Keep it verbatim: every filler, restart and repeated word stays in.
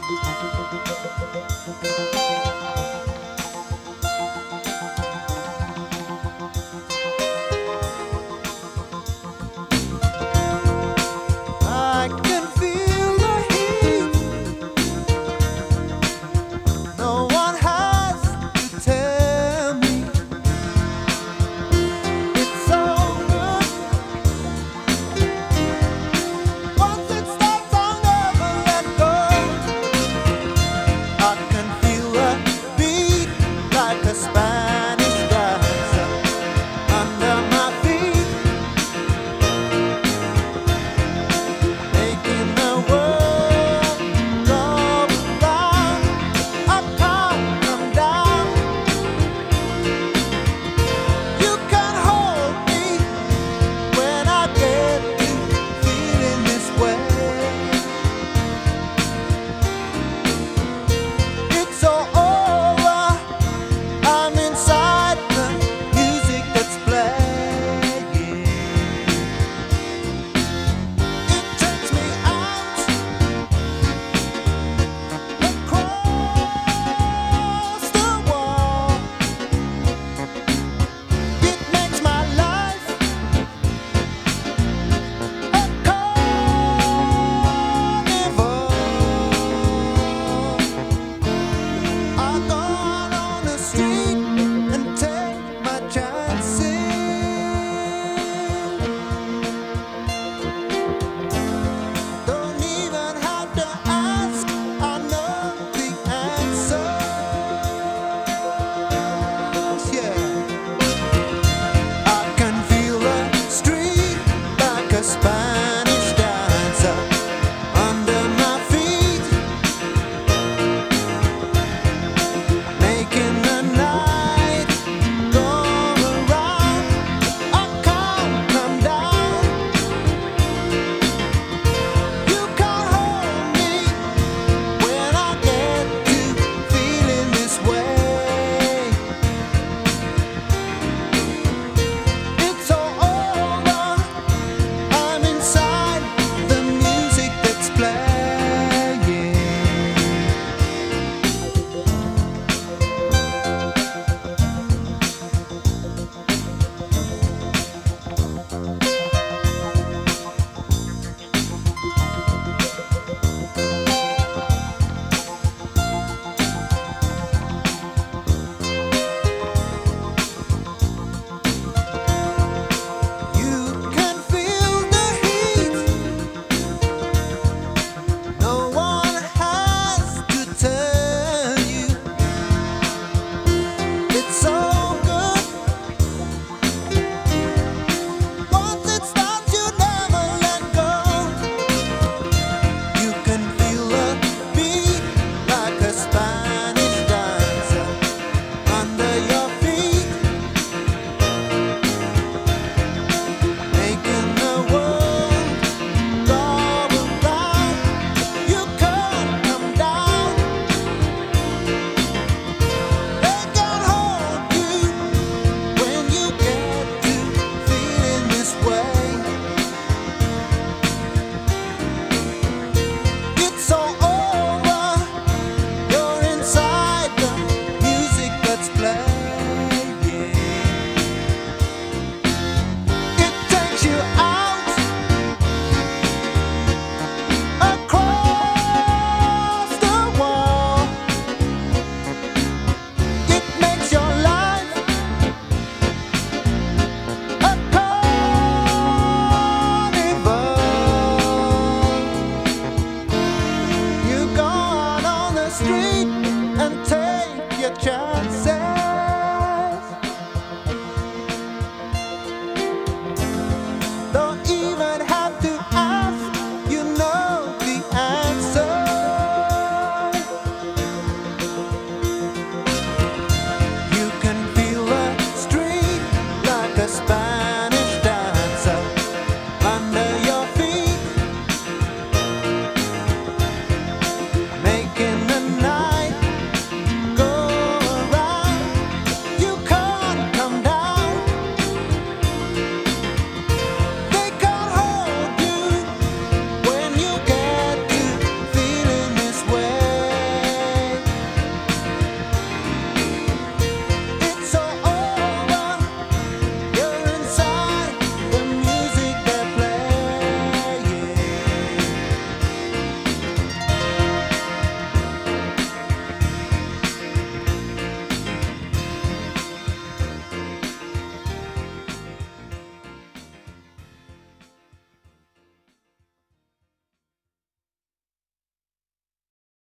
I can feel the heat. No one has to tell me it's so good. Once it starts, I'll never let go. I can feel the beat like a Spanish dancer under my feet, making the world go round. I can't come down. You can hold me when I get to feeling this way. It's all over. I'm inside the music that's playing. It takes me out across the wall. It makes my life a carnival. I go out on the street and take my chances. Don't even have to ask, I know the answers. Yeah, I can feel the street like a Spanish dancer under my feet, making the night go around. I can't come down. You can't hold me when I get to feeling this way. It's all over. I'm inside the music that's playing. You can feel the heat. No one has to tell you it's so good. Once it starts, you never let go. You can feel the beat like a Spanish dancer under your feet, making the world go around. You can't come down. They can hold you when you get to feeling this way. It's all over. You're inside the music that's playing. It takes you out across the wall. It makes your life a carnival. You go out on the street